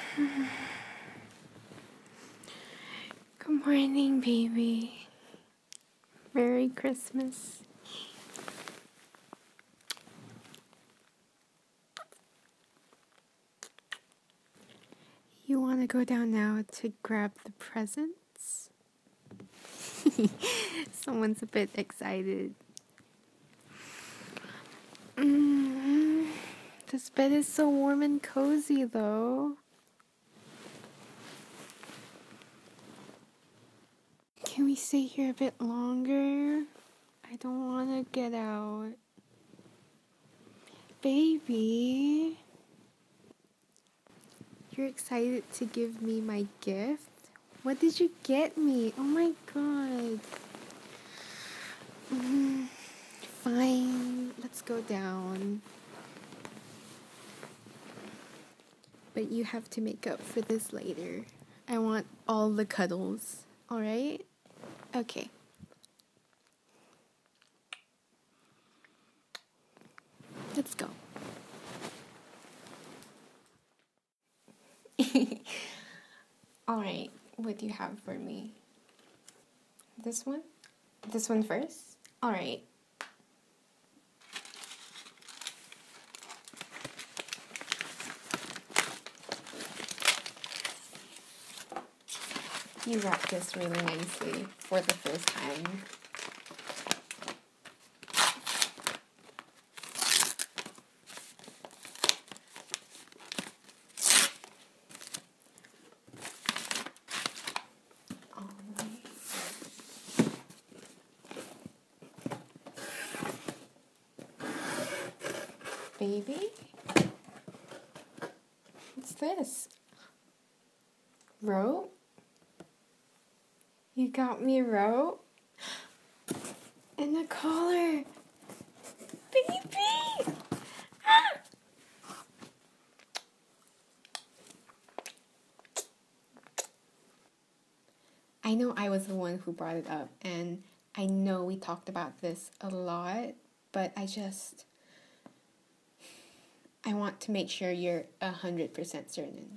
Good morning, baby. Merry Christmas. You want to go down now to grab the presents? Someone's a bit excited. This bed is so warm and cozy, though. Can we stay here a bit longer? I don't want to get out. Baby, you're excited to give me my gift? What did you get me? Oh my god. Fine, let's go down. But you have to make up for this later. I want all the cuddles, alright? Okay. Let's go. Alright, what do you have for me? This one? This one first? Alright. You wrapped this really nicely for the first time. Baby? What's this? Rope? You got me a rope? And a collar. Baby! Ah! I know I was the one who brought it up, and I know we talked about this a lot, but I want to make sure you're 100% certain.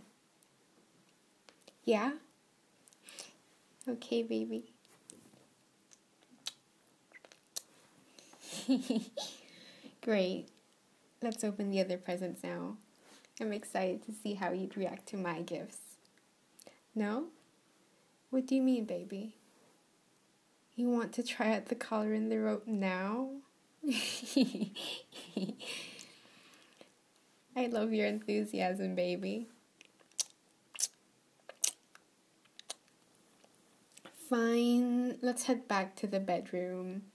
Yeah? Okay, baby. Great. Let's open the other presents now. I'm excited to see how you'd react to my gifts. No? What do you mean, baby? You want to try out the collar and the rope now? I love your enthusiasm, baby. Fine, let's head back to the bedroom.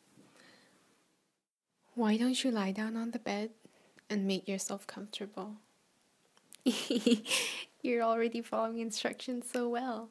Why don't you lie down on the bed and make yourself comfortable? You're already following instructions so well.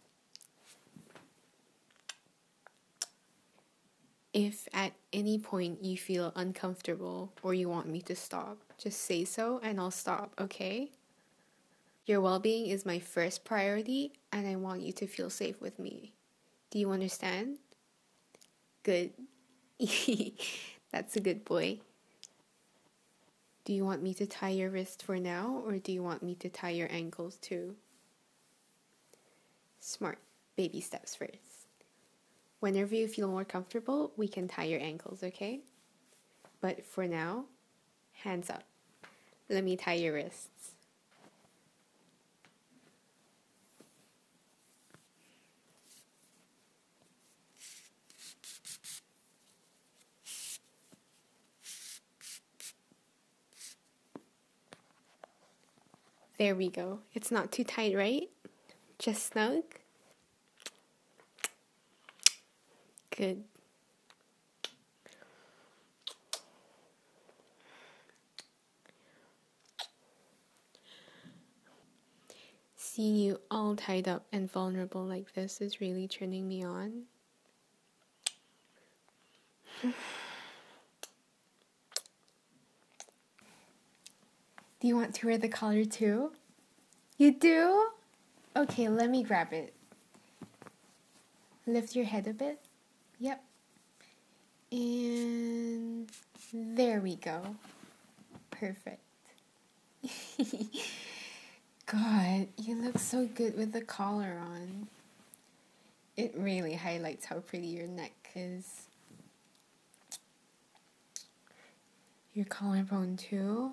If at any point you feel uncomfortable or you want me to stop, just say so and I'll stop, okay? Your well-being is my first priority and I want you to feel safe with me. Do you understand? Good. That's a good boy. Do you want me to tie your wrist for now or do you want me to tie your ankles too? Smart. Baby steps first. Whenever you feel more comfortable, we can tie your ankles, okay? But for now, hands up. Let me tie your wrists. There we go. It's not too tight, right? Just snug? Good. Seeing you all tied up and vulnerable like this is really turning me on. Do you want to wear the collar too? You do? Okay, let me grab it. Lift your head a bit. Yep. And there we go. Perfect. God, you look so good with the collar on. It really highlights how pretty your neck is. Your collarbone too.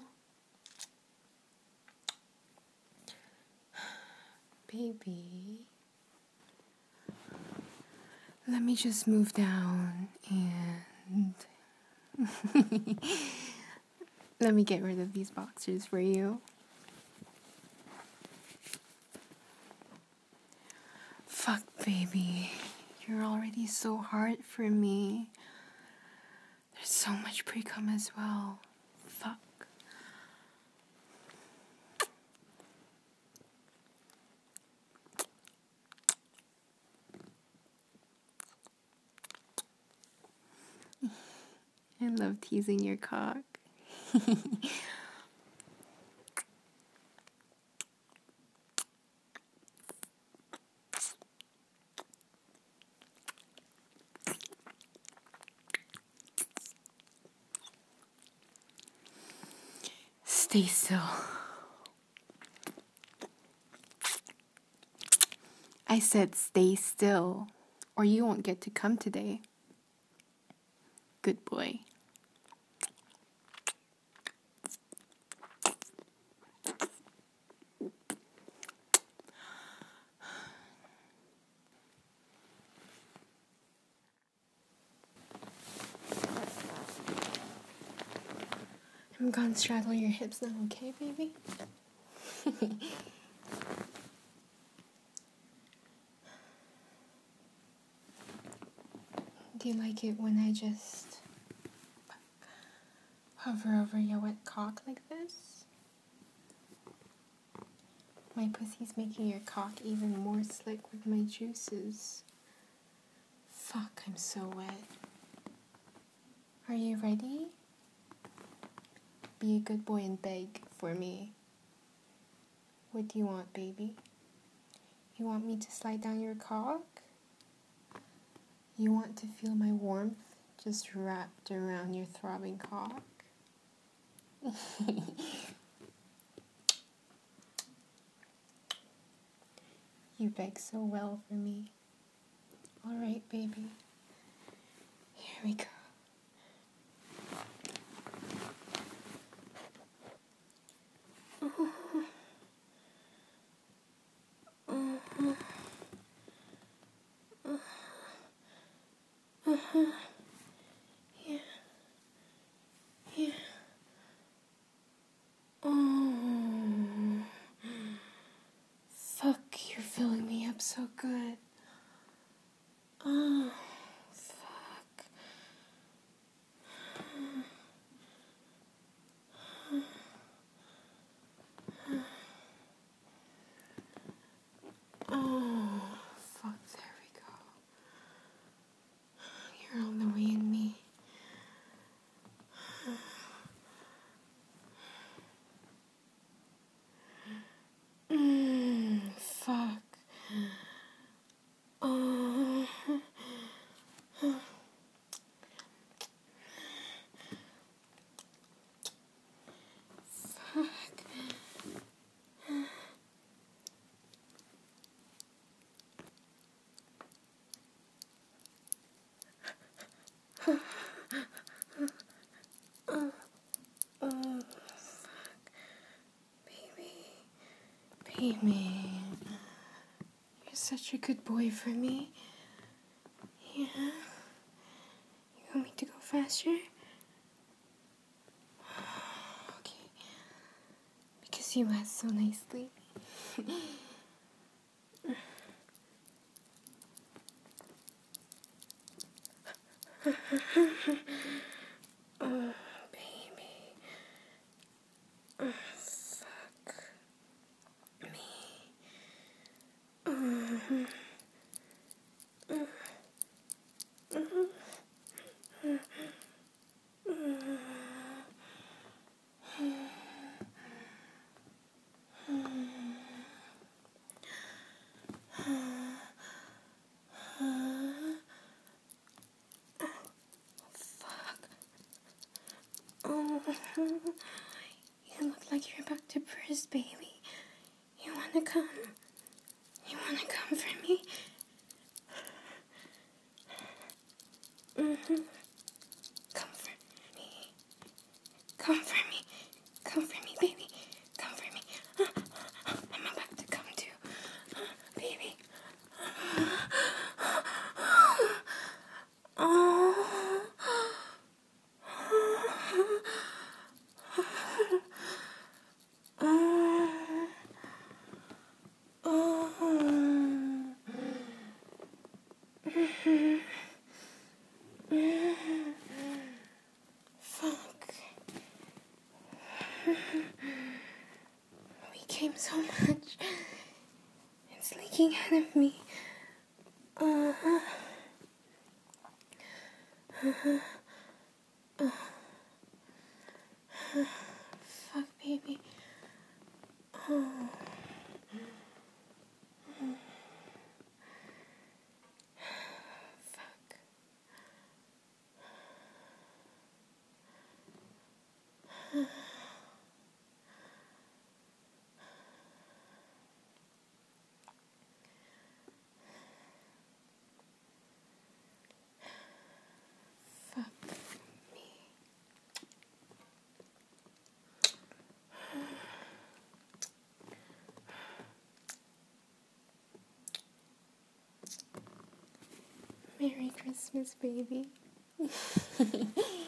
Baby. Let me just move down and let me get rid of these boxers for you. Fuck, baby. You're already so hard for me. There's so much pre-cum as well. Fuck. I love teasing your cock. Stay still. I said stay still, or you won't get to come today. Good boy. I'm gonna straddle your hips now, okay, baby? Do you like it when I just hover over your wet cock like this? My pussy's making your cock even more slick with my juices. Fuck, I'm so wet. Are you ready? Be a good boy and beg for me. What do you want, baby? You want me to slide down your cock? You want to feel my warmth just wrapped around your throbbing cock? You beg so well for me. All right, baby. Here we go. Yeah. Yeah. Oh. Fuck, you're filling me up so good. Oh, fuck. Oh, fuck, there we go. You're all the way in me. Fuck. Oh. Fuck. Oh, fuck. Baby. You're such a good boy for me. Yeah. You want me to go faster? Okay. Because you asked so nicely. Oh, baby. Oh, fuck me. come? You wanna come for me? Mm-hmm. Come for me. Come for me. Come for me, baby. Come for me. I'm about to come too. Baby. Oh. Fuck. We came so much. It's leaking out of me. Fuck, baby. Oh. Fuck. Fuck me. Merry Christmas, baby.